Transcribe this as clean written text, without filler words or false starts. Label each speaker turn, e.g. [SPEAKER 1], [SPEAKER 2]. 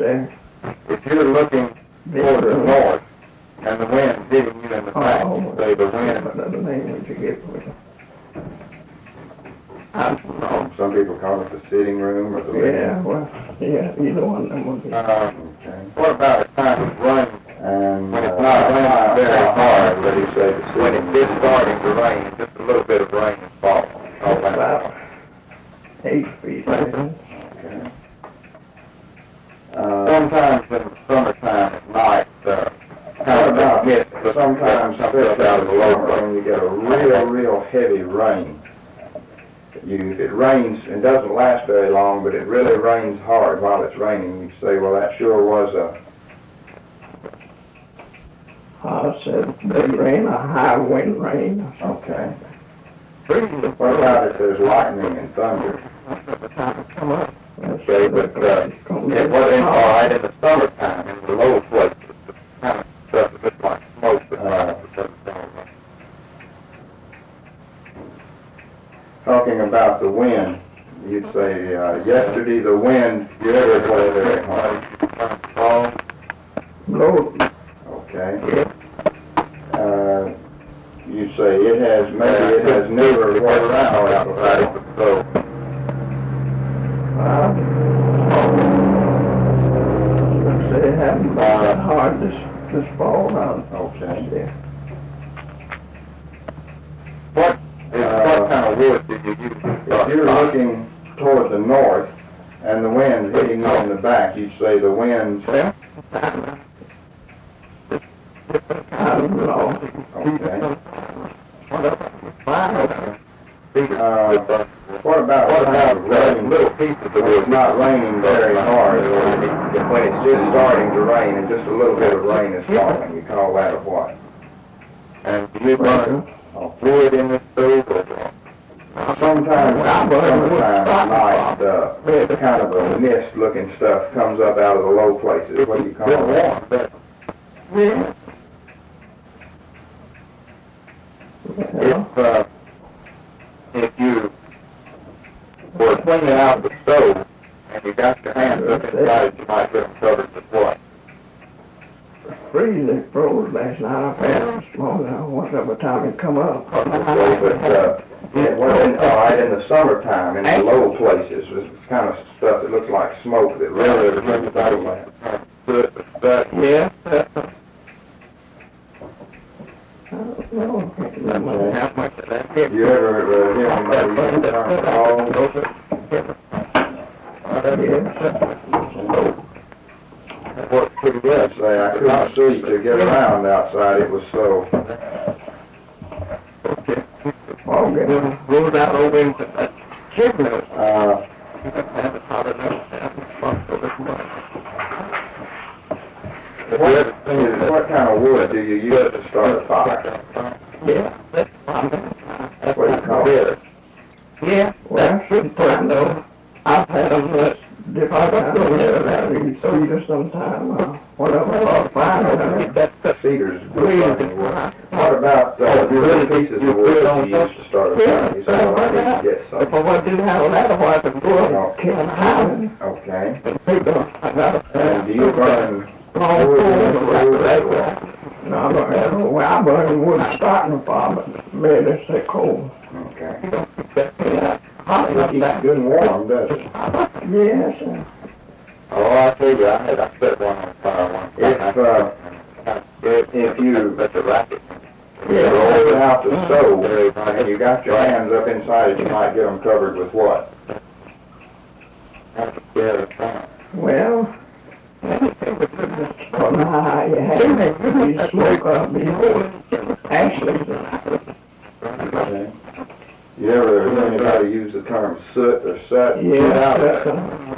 [SPEAKER 1] there.
[SPEAKER 2] If you're looking toward the north and the wind's hitting you in the back, you say the wind.
[SPEAKER 1] What other name would you give for it?
[SPEAKER 3] Some people call it the sitting room or the living room.
[SPEAKER 1] Yeah, well, yeah, either one of them would be.
[SPEAKER 3] Okay.
[SPEAKER 2] What about a time of rain?
[SPEAKER 3] And
[SPEAKER 2] When it's not raining very hard,
[SPEAKER 3] what do you say?
[SPEAKER 2] when it's just starting to rain, just a little bit of rain is falling. Oh,
[SPEAKER 1] About 8 feet. I think.
[SPEAKER 3] Okay.
[SPEAKER 2] Sometimes in the summertime at night,
[SPEAKER 3] What
[SPEAKER 2] kind of
[SPEAKER 3] about
[SPEAKER 2] mist,
[SPEAKER 3] sometimes, especially out of the low, when you get a real heavy rain, if it rains, it doesn't last very long, but it really rains hard while it's raining, you say, well, that sure was a...
[SPEAKER 1] I said big rain, a high wind rain.
[SPEAKER 3] Okay. What about if there's lightning and thunder?
[SPEAKER 2] Okay, but it wasn't all right in the summertime, in the low places. The kind of stuff is just like smoke.
[SPEAKER 3] Talking about the wind, you'd say, yesterday the wind did blow very hard.
[SPEAKER 1] Blow.
[SPEAKER 3] Okay. You'd say it has never
[SPEAKER 2] Right around outside it, so
[SPEAKER 1] Say it happened that hard this fall.
[SPEAKER 3] Okay.
[SPEAKER 1] Yeah.
[SPEAKER 2] what kind of wood did you use?
[SPEAKER 3] If you're looking toward the north and the wind hitting you in the back, you'd say the wind's...
[SPEAKER 1] I don't know.
[SPEAKER 3] Okay. What about rain?
[SPEAKER 2] Little pieces of
[SPEAKER 3] When
[SPEAKER 2] wood?
[SPEAKER 3] it's not raining very hard, or when it's just starting to rain and just a little bit of rain is falling, you call that a what?
[SPEAKER 2] And do you burn wood in the stove or
[SPEAKER 3] Sometimes in the summertime at night, kind of a mist-looking stuff comes up out of the low places. What do you call that?
[SPEAKER 2] warm?
[SPEAKER 1] Yeah.
[SPEAKER 2] If you were cleaning out the stove and you got your hands up inside it, you might get them covered with what?
[SPEAKER 1] Freeze, it froze last night. I found this morning. I wonder what time it come up.
[SPEAKER 3] Okay, but it wasn't all right in the summertime in the low places. It's kind of stuff that looks like smoke that really comes out of that.
[SPEAKER 1] Yeah. I don't know.
[SPEAKER 2] How much of that?
[SPEAKER 3] You ever hear anybody use the term fog?
[SPEAKER 2] That works pretty good.
[SPEAKER 3] Say, I couldn't see to get around outside. It was so...
[SPEAKER 1] Fog it.
[SPEAKER 2] Rolled out over into that chimney.
[SPEAKER 3] What kind of wood do you use to start a fire?
[SPEAKER 1] Yeah.
[SPEAKER 3] What do you call it?
[SPEAKER 1] Yeah. Well, sometime though, I've had them different times. So either sometime, whatever, fire.
[SPEAKER 3] Cedar's good fucking wood. What about little pieces of wood you use to start a fire? You say, well, I need to get
[SPEAKER 1] If I
[SPEAKER 3] some.
[SPEAKER 1] want to have that, I want to go and kill an island.
[SPEAKER 3] Okay.
[SPEAKER 1] I got
[SPEAKER 3] And do you burn
[SPEAKER 1] small
[SPEAKER 3] wood in
[SPEAKER 1] coal.
[SPEAKER 3] the wood as well?
[SPEAKER 1] No, I burn wood starting a fire, but maybe it's that cold.
[SPEAKER 3] Okay.
[SPEAKER 1] Yeah.
[SPEAKER 3] It keeps it good and warm, does it?
[SPEAKER 1] Yes.
[SPEAKER 2] Oh, I tell you, I set one on fire once.
[SPEAKER 3] If you
[SPEAKER 2] That's a racket.
[SPEAKER 3] roll out the stove and you got your hands up inside it, you might get them covered with what?
[SPEAKER 2] That's a scary thing.
[SPEAKER 1] Well, on how you have it, you smoke up, actually,
[SPEAKER 3] Okay. You ever hear anybody use the term soot or sut?
[SPEAKER 1] yeah,